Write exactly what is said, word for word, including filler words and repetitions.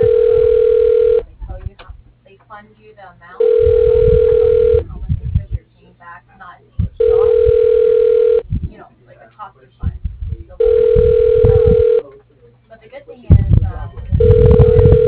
They tell you how they fund you the amount, and then also tell you how much interest you're paying back, not in each shot, you know, like a cost of funds, the loan. Um, but the good thing is, um, and this is